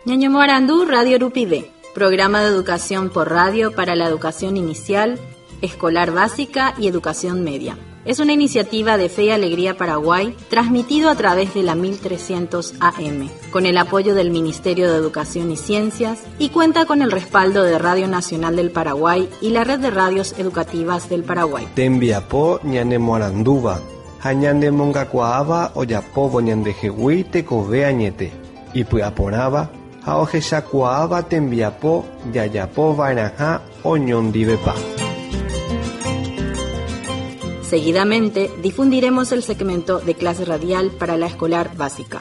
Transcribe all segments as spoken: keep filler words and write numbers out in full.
Ñaño Morandú, Radio Rupide, programa de educación por radio para la educación inicial, escolar básica y educación media. Es una iniciativa de Fe y Alegría Paraguay, transmitido a través de la mil trescientos A M, con el apoyo del Ministerio de Educación y Ciencias, y cuenta con el respaldo de Radio Nacional del Paraguay y la Red de Radios Educativas del Paraguay. Tembiapo ñane Moranduba, hañande mongacuaaba oyapobo ñande jehui tekove añete, y puaporaba, haojeshacuaaba tembiapo yayapo vainaja oñondivepa. Seguidamente difundiremos el segmento de clase radial para la escolar básica.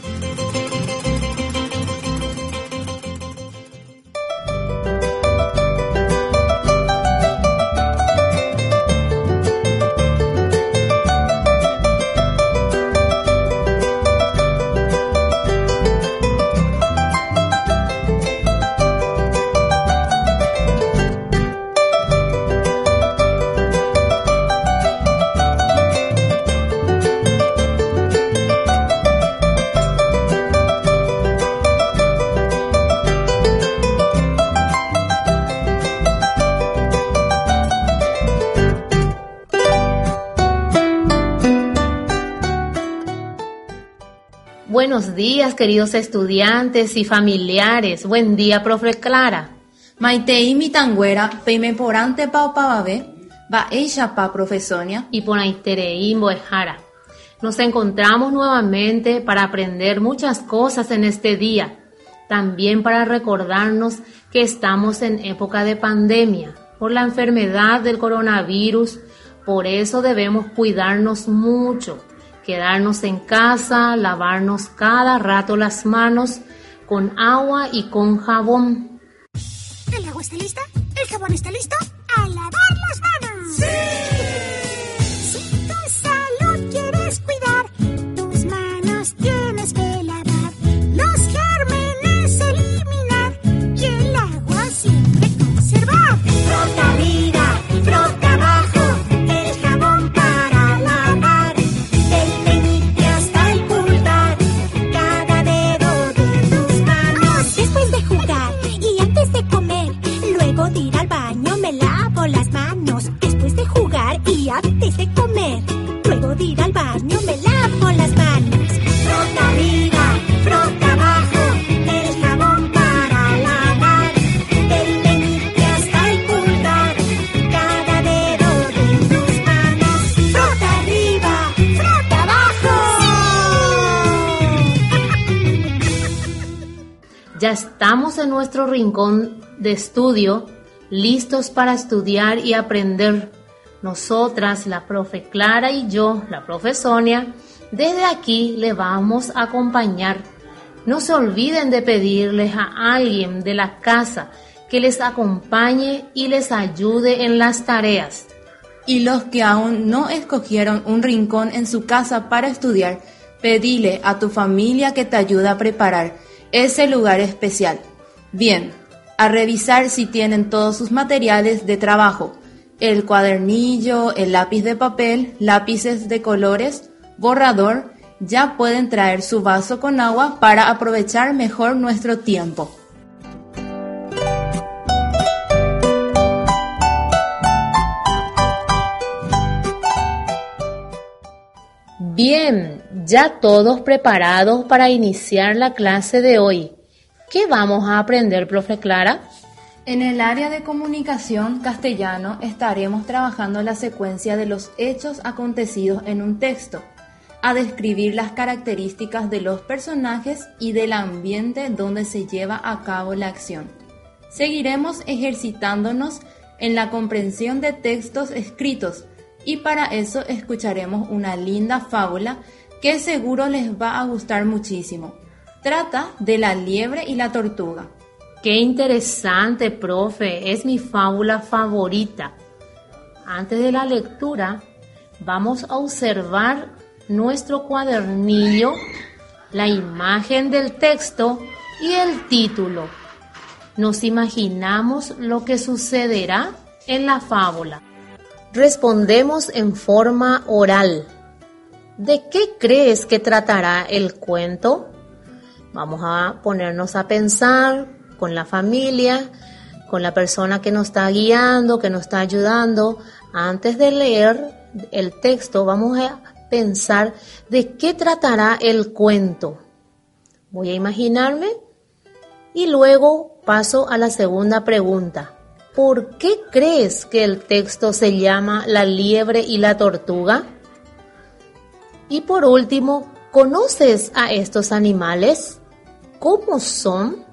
Buenos días, queridos estudiantes y familiares. Buen día, profe Clara. Maitei mitangüera, peimeporante pa opababe, va ella pa profesonia. Y ponaiterei mboejara. Nos encontramos nuevamente para aprender muchas cosas en este día. También para recordarnos que estamos en época de pandemia por la enfermedad del coronavirus. Por eso debemos cuidarnos mucho. Quedarnos en casa, lavarnos cada rato las manos con agua y con jabón. ¿El agua está lista? ¿El jabón está listo? ¡A lavar las manos! ¡Sí! Si tu salud quieres cuidar, tus manos tienes que lavar. Los gérmenes eliminar y el agua siempre conservar. Frota arriba, frota abajo. Y antes de comer, luego de ir al baño me lavo las manos. Frota arriba, frota abajo, el jabón para lavar. El meñique hasta el pulgar, cada dedo de tus manos. Frota arriba, frota abajo. Ya estamos en nuestro rincón de estudio, listos para estudiar y aprender. Nosotras, la profe Clara y yo, la profe Sonia, desde aquí le vamos a acompañar. No se olviden de pedirles a alguien de la casa que les acompañe y les ayude en las tareas. Y los que aún no escogieron un rincón en su casa para estudiar, pedile a tu familia que te ayude a preparar ese lugar especial. Bien, a revisar si tienen todos sus materiales de trabajo. El cuadernillo, el lápiz de papel, lápices de colores, borrador, ya pueden traer su vaso con agua para aprovechar mejor nuestro tiempo. Bien, ya todos preparados para iniciar la clase de hoy. ¿Qué vamos a aprender, profe Clara? En el área de comunicación castellano estaremos trabajando la secuencia de los hechos acontecidos en un texto, a describir las características de los personajes y del ambiente donde se lleva a cabo la acción. Seguiremos ejercitándonos en la comprensión de textos escritos y para eso escucharemos una linda fábula que seguro les va a gustar muchísimo. Trata de la liebre y la tortuga. ¡Qué interesante, profe! Es mi fábula favorita. Antes de la lectura, vamos a observar nuestro cuadernillo, la imagen del texto y el título. Nos imaginamos lo que sucederá en la fábula. Respondemos en forma oral. ¿De qué crees que tratará el cuento? Vamos a ponernos a pensar con la familia, con la persona que nos está guiando, que nos está ayudando. Antes de leer el texto, vamos a pensar de qué tratará el cuento. Voy a imaginarme y luego paso a la segunda pregunta. ¿Por qué crees que el texto se llama La liebre y la tortuga? Y por último, ¿conoces a estos animales? ¿Cómo son?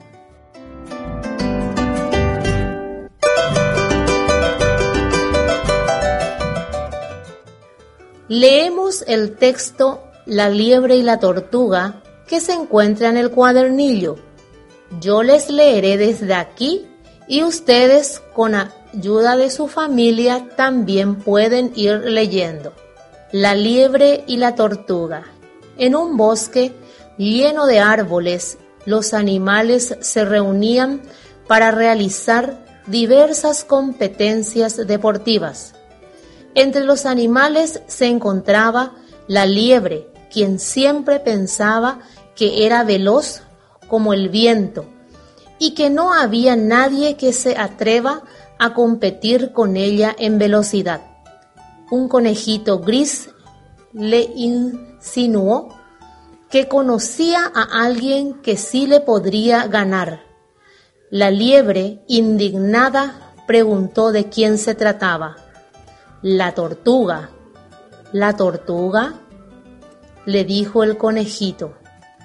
Leemos el texto La liebre y la tortuga que se encuentra en el cuadernillo. Yo les leeré desde aquí y ustedes con ayuda de su familia también pueden ir leyendo. La liebre y la tortuga. En un bosque lleno de árboles, los animales se reunían para realizar diversas competencias deportivas. Entre los animales se encontraba la liebre, quien siempre pensaba que era veloz como el viento y que no había nadie que se atreva a competir con ella en velocidad. Un conejito gris le insinuó que conocía a alguien que sí le podría ganar. La liebre, indignada, preguntó de quién se trataba. La tortuga. ¿La tortuga?, le dijo el conejito.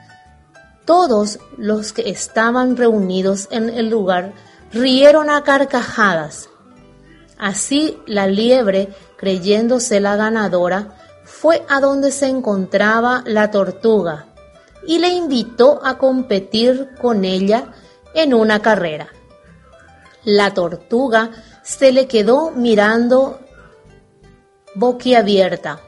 Todos los que estaban reunidos en el lugar rieron a carcajadas. Así la liebre, creyéndose la ganadora, fue a donde se encontraba la tortuga y le invitó a competir con ella en una carrera. La tortuga se le quedó mirando boquiabierta.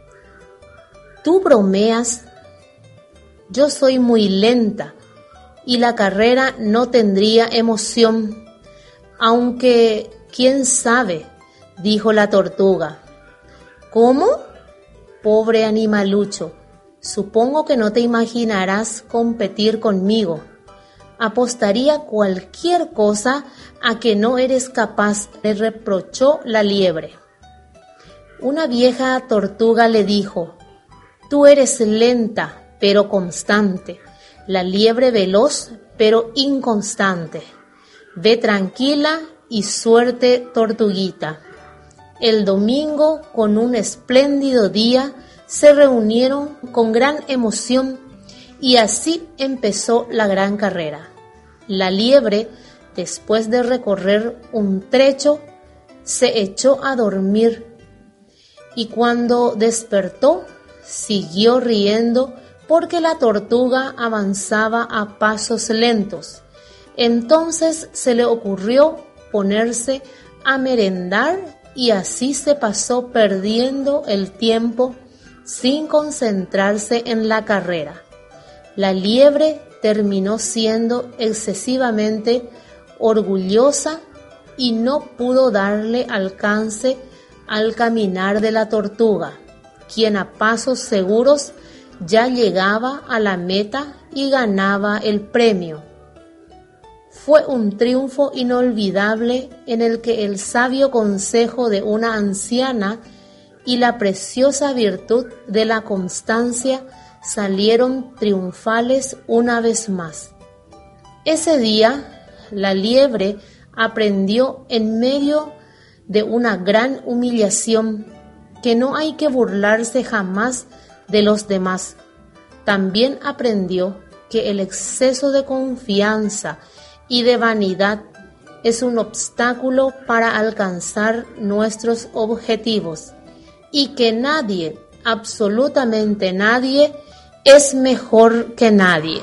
¿Tú bromeas? Yo soy muy lenta y la carrera no tendría emoción, aunque, ¿quién sabe?, dijo la tortuga. ¿Cómo? Pobre animalucho, supongo que no te imaginarás competir conmigo. Apostaría cualquier cosa a que no eres capaz, le reprochó la liebre. Una vieja tortuga le dijo: tú eres lenta, pero constante, la liebre veloz, pero inconstante. Ve tranquila y suerte, tortuguita. El domingo, con un espléndido día, se reunieron con gran emoción y así empezó la gran carrera. La liebre, después de recorrer un trecho, se echó a dormir y cuando despertó, siguió riendo porque la tortuga avanzaba a pasos lentos. Entonces se le ocurrió ponerse a merendar y así se pasó perdiendo el tiempo sin concentrarse en la carrera. La liebre terminó siendo excesivamente orgullosa y no pudo darle alcance al caminar de la tortuga, quien a pasos seguros ya llegaba a la meta y ganaba el premio. Fue un triunfo inolvidable en el que el sabio consejo de una anciana y la preciosa virtud de la constancia salieron triunfales una vez más. Ese día, la liebre aprendió en medio de una gran humillación que no hay que burlarse jamás de los demás. También aprendió que el exceso de confianza y de vanidad es un obstáculo para alcanzar nuestros objetivos y que nadie, absolutamente nadie, es mejor que nadie.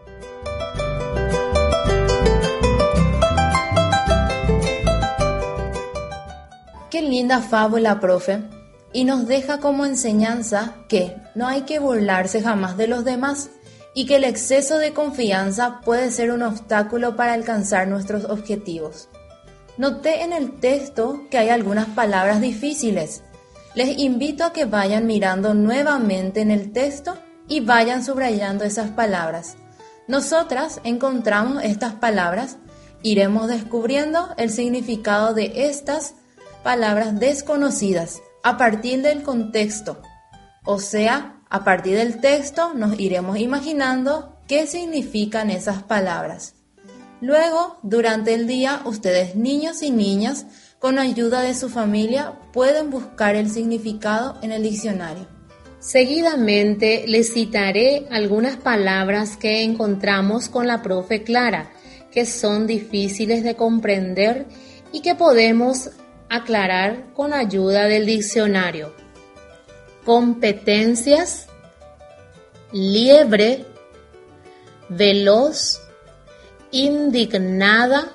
Qué linda fábula, profe, y nos deja como enseñanza que no hay que burlarse jamás de los demás y que el exceso de confianza puede ser un obstáculo para alcanzar nuestros objetivos. Noté en el texto que hay algunas palabras difíciles. Les invito a que vayan mirando nuevamente en el texto y vayan subrayando esas palabras. Nosotras encontramos estas palabras, iremos descubriendo el significado de estas palabras desconocidas a partir del contexto. O sea, a partir del texto nos iremos imaginando qué significan esas palabras. Luego, durante el día, ustedes niños y niñas, con ayuda de su familia, pueden buscar el significado en el diccionario. Seguidamente les citaré algunas palabras que encontramos con la profe Clara, que son difíciles de comprender y que podemos aclarar con ayuda del diccionario. Competencias, liebre, veloz, indignada,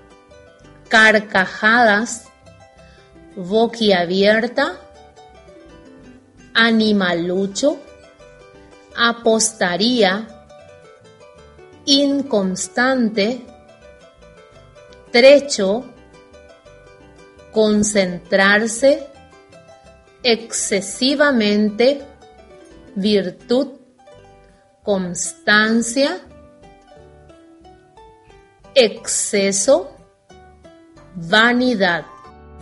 carcajadas, boquiabierta, animalucho, apostaría, inconstante, trecho, concentrarse, excesivamente, virtud, constancia, exceso, vanidad.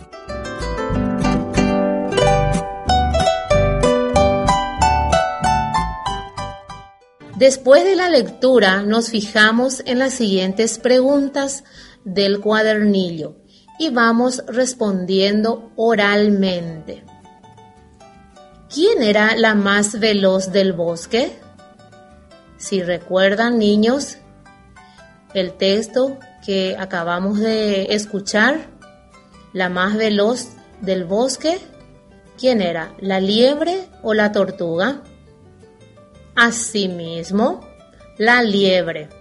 Después de la lectura nos fijamos en las siguientes preguntas del cuadernillo y vamos respondiendo oralmente. ¿Quién era la más veloz del bosque? Si recuerdan, niños, el texto que acabamos de escuchar, la más veloz del bosque, ¿quién era? ¿La liebre o la tortuga? Asimismo, la liebre.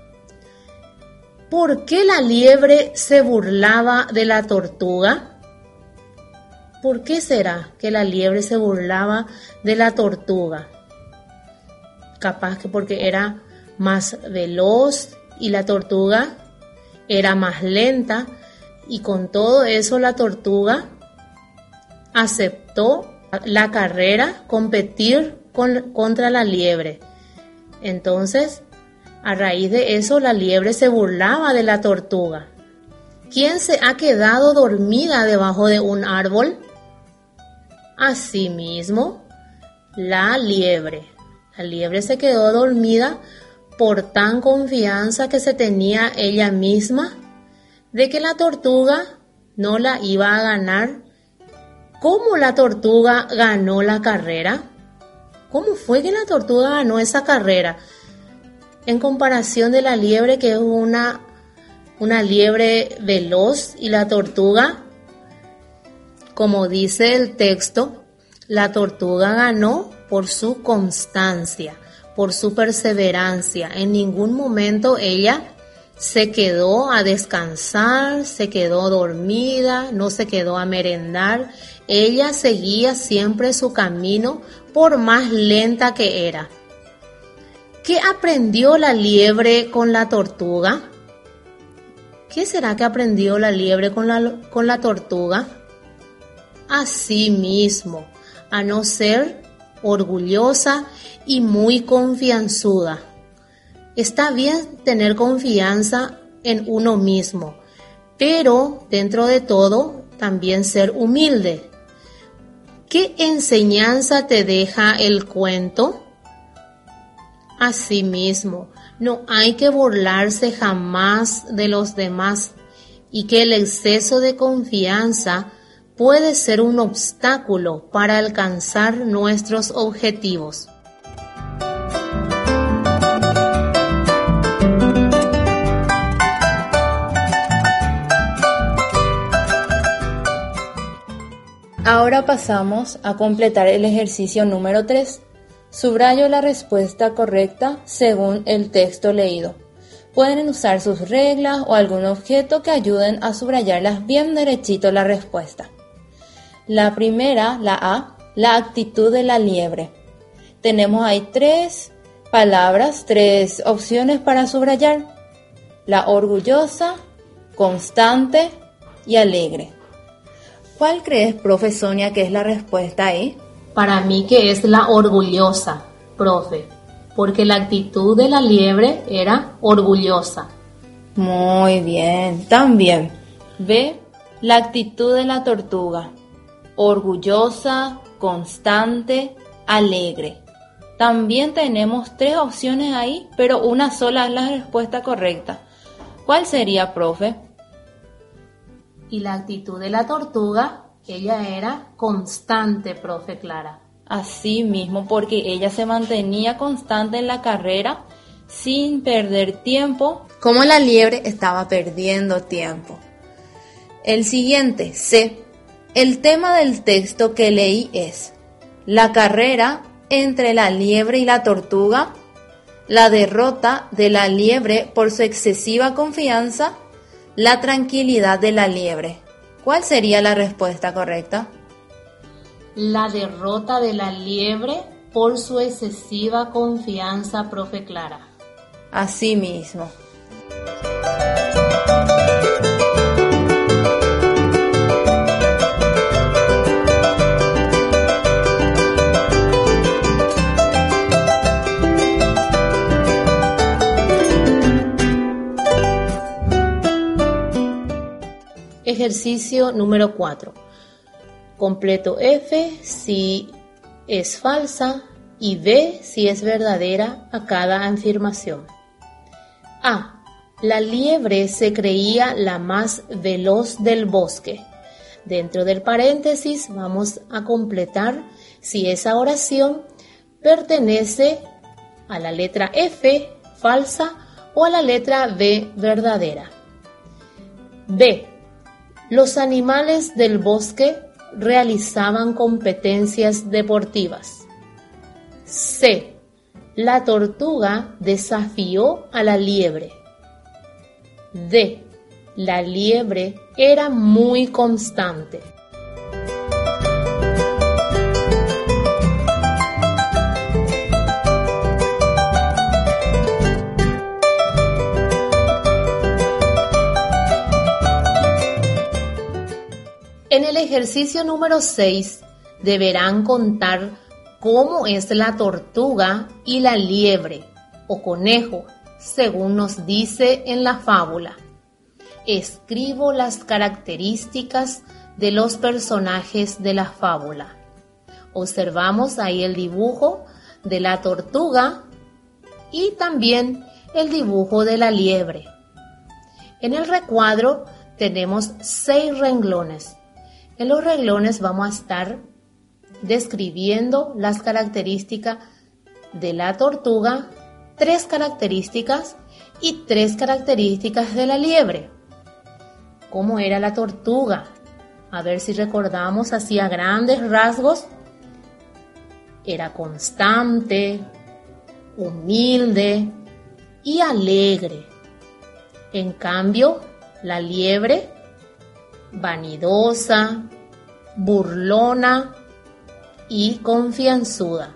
¿Por qué la liebre se burlaba de la tortuga? ¿Por qué será que la liebre se burlaba de la tortuga? Capaz que porque era más veloz y la tortuga era más lenta, y con todo eso la tortuga aceptó la carrera, competir con, contra la liebre. Entonces, a raíz de eso, la liebre se burlaba de la tortuga. ¿Quién se ha quedado dormida debajo de un árbol? Asimismo, la liebre. La liebre se quedó dormida por tan confianza que se tenía ella misma de que la tortuga no la iba a ganar. ¿Cómo la tortuga ganó la carrera? ¿Cómo fue que la tortuga ganó esa carrera? En comparación de la liebre, que es una, una liebre veloz, y la tortuga, como dice el texto, la tortuga ganó por su constancia, por su perseverancia. En ningún momento ella se quedó a descansar, se quedó dormida, no se quedó a merendar. Ella seguía siempre su camino, por más lenta que era. ¿Qué aprendió la liebre con la tortuga? ¿Qué será que aprendió la liebre con la, con la tortuga? Asimismo, a no ser orgullosa y muy confianzuda. Está bien tener confianza en uno mismo, pero dentro de todo también ser humilde. ¿Qué enseñanza te deja el cuento? Asimismo, no hay que burlarse jamás de los demás, y que el exceso de confianza puede ser un obstáculo para alcanzar nuestros objetivos. Ahora pasamos a completar el ejercicio número tres. Subrayo la respuesta correcta según el texto leído. Pueden usar sus reglas o algún objeto que ayuden a subrayarlas bien derechito la respuesta. La primera, la A, la actitud de la liebre. Tenemos ahí tres palabras, tres opciones para subrayar. La orgullosa, constante y alegre. ¿Cuál crees, profe Sonia, que es la respuesta ahí? Para mí que es la orgullosa, profe. porque la actitud de la liebre era orgullosa. Muy bien, también. B, la actitud de la tortuga. Orgullosa, constante, alegre. También tenemos tres opciones ahí, pero una sola es la respuesta correcta. ¿Cuál sería, profe? Y la actitud de la tortuga, ella era constante, profe Clara. Así mismo, porque ella se mantenía constante en la carrera sin perder tiempo, como la liebre estaba perdiendo tiempo. El siguiente, C. El tema del texto que leí es la carrera entre la liebre y la tortuga, la derrota de la liebre por su excesiva confianza, la tranquilidad de la liebre. ¿Cuál sería la respuesta correcta? La derrota de la liebre por su excesiva confianza, profe Clara. Así mismo. Ejercicio número cuatro. Completo F si es falsa y B si es verdadera a cada afirmación. A. La liebre se creía la más veloz del bosque. Dentro del paréntesis vamos a completar si esa oración pertenece a la letra F, falsa, o a la letra B, verdadera. B. Los animales del bosque realizaban competencias deportivas. C. La tortuga desafió a la liebre. D. La liebre era muy constante. En el ejercicio número seis deberán contar cómo es la tortuga y la liebre o conejo, según nos dice en la fábula. Escribo las características de los personajes de la fábula. Observamos ahí el dibujo de la tortuga y también el dibujo de la liebre. En el recuadro tenemos seis renglones. En los renglones vamos a estar describiendo las características de la tortuga, tres características y tres características de la liebre. ¿Cómo era la tortuga? A ver si recordamos así a grandes rasgos. Era constante, humilde y alegre. En cambio, la liebre, vanidosa, burlona y confianzuda.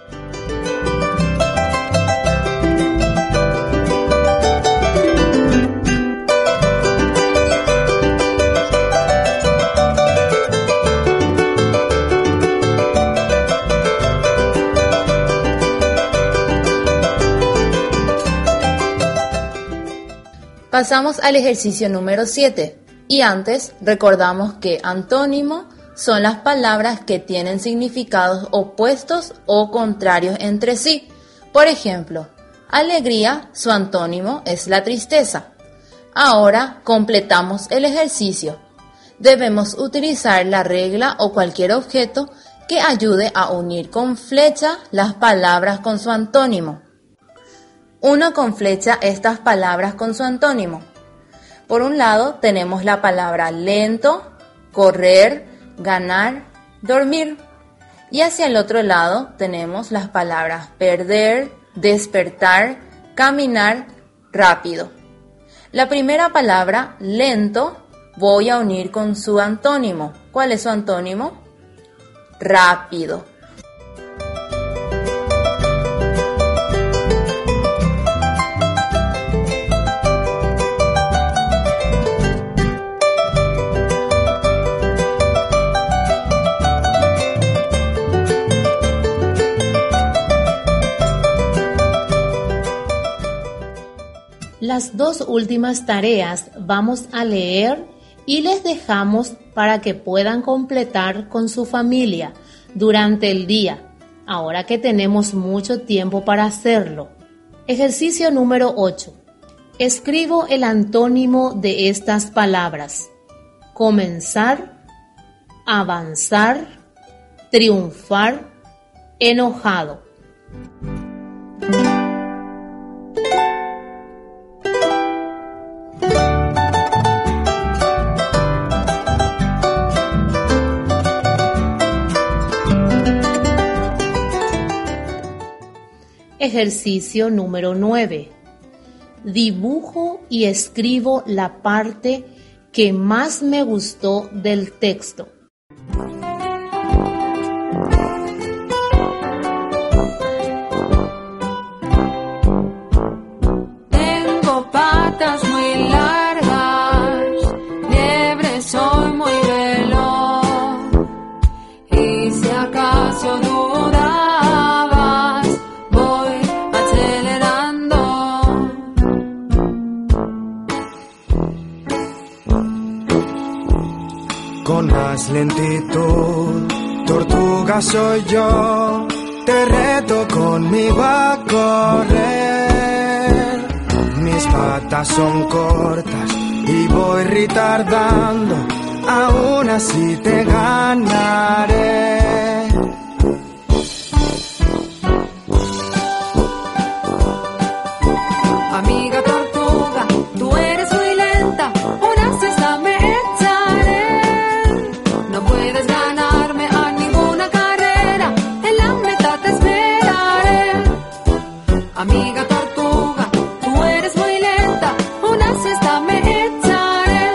Pasamos al ejercicio número siete. Y antes recordamos que antónimo son las palabras que tienen significados opuestos o contrarios entre sí. Por ejemplo, alegría, su antónimo es la tristeza. Ahora completamos el ejercicio. Debemos utilizar la regla o cualquier objeto que ayude a unir con flecha las palabras con su antónimo. Uno con flecha estas palabras con su antónimo. Por un lado tenemos la palabra lento, correr, ganar, dormir. Y hacia el otro lado tenemos las palabras perder, despertar, caminar, rápido. La primera palabra, lento, voy a unir con su antónimo. ¿Cuál es su antónimo? Rápido. las dos últimas tareas vamos a leer y les dejamos para que puedan completar con su familia durante el día, ahora que tenemos mucho tiempo para hacerlo. Ejercicio número ocho. Escribo el antónimo de estas palabras: comenzar, avanzar, triunfar, enojado. Ejercicio número nueve. Dibujo y escribo la parte que más me gustó del texto. Tengo patas muy largas, liebre soy muy veloz, y si acaso dudabas, voy acelerando. Con más lentitud, tortuga soy yo, te reto conmigo a correr. Mis patas son cortas y voy retardando, aún así te ganaré. Amiga tortuga, tú eres muy lenta, una siesta me echaré. No puedes ganarme a ninguna carrera, en la meta te esperaré. Amiga tortuga, tú eres muy lenta, una siesta me echaré.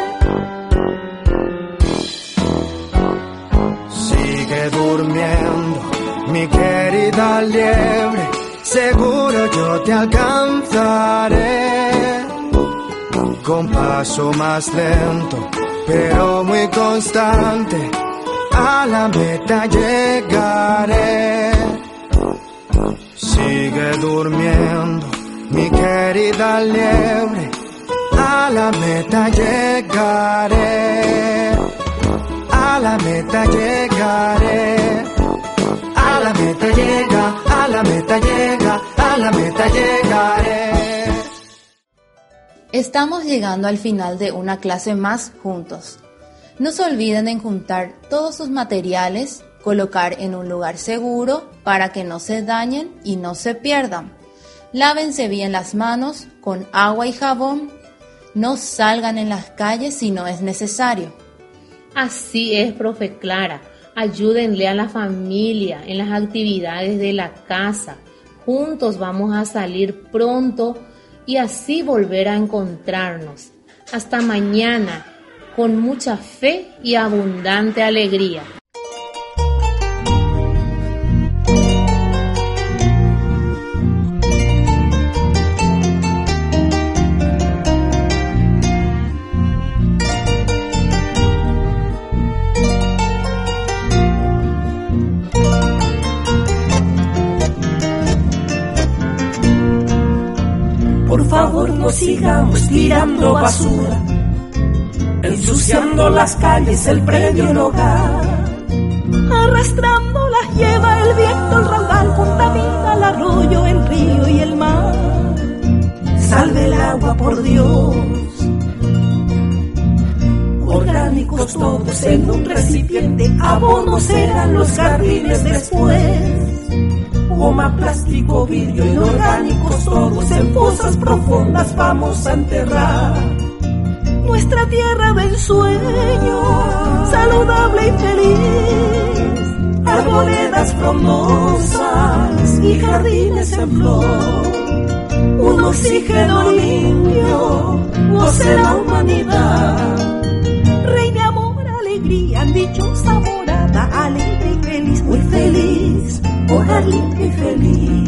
Sigue durmiendo, mi querida liebre, seguro yo te alcanzaré. Con paso más lento, pero muy constante, a la meta llegaré. Sigue durmiendo, mi querida liebre, a la meta llegaré. A la meta llegaré. A la meta llega, a la meta llega, a la meta llegaré. Estamos llegando al final de una clase más juntos. No se olviden de juntar todos sus materiales, colocar en un lugar seguro para que no se dañen y no se pierdan. Lávense bien las manos con agua y jabón. No salgan en las calles si no es necesario. Así es, profe Clara. Ayúdenle a la familia en las actividades de la casa. Juntos vamos a salir pronto y así volver a encontrarnos. Hasta mañana, con mucha fe y abundante alegría. Por favor, no sigamos tirando basura, ensuciando las calles, el predio, el hogar. Arrastrando las lleva el viento, el raudal contamina el arroyo, el río y el mar. Salve el agua, por Dios. Orgánicos todos en un recipiente, abonos serán los jardines después. Goma, plástico, vidrio, inorgánicos todos en fosas profundas vamos a enterrar. Nuestra tierra del sueño, saludable y feliz, arboledas frondosas y jardines en flor. Un oxígeno limpio, goce la humanidad. Reine amor, alegría, dichosa morada, alegre y feliz, muy feliz, hogar limpio y feliz.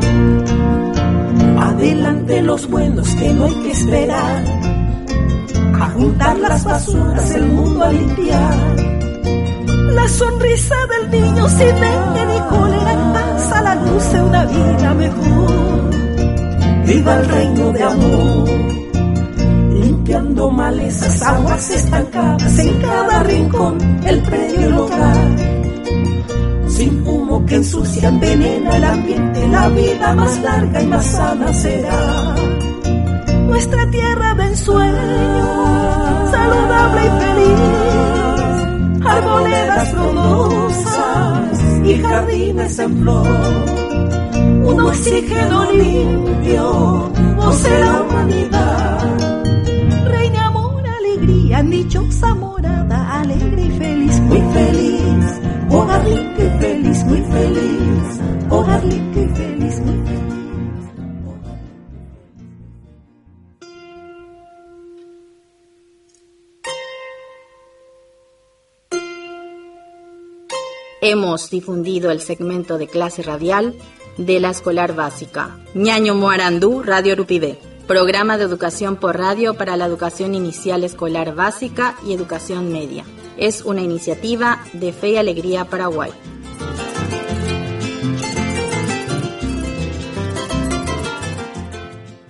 Adelante los buenos que no hay que esperar, a juntar las basuras, el mundo a limpiar. La sonrisa del niño sin dengue ni cólera pasa la luz de una vida mejor. Viva el reino de amor, limpiando malezas, aguas estancadas en cada rincón, el predio y el hogar. Sin humo que ensucia, envenena el ambiente, la vida más larga y más sana será. Nuestra tierra de ensueño, saludable y feliz, arboledas frondosas y jardines en flor. Un oxígeno limpio, voce la humanidad. Reina amor, alegría, dichosa morada, alegre y feliz, muy feliz. Hogar limpio y feliz, muy feliz. Hogar limpio y feliz, muy feliz. Hemos difundido el segmento de clase radial de la escolar básica Ñaño Moarandú, Radio Rupibé, programa de educación por radio para la educación inicial escolar básica y educación media. Es una iniciativa de Fe y Alegría Paraguay.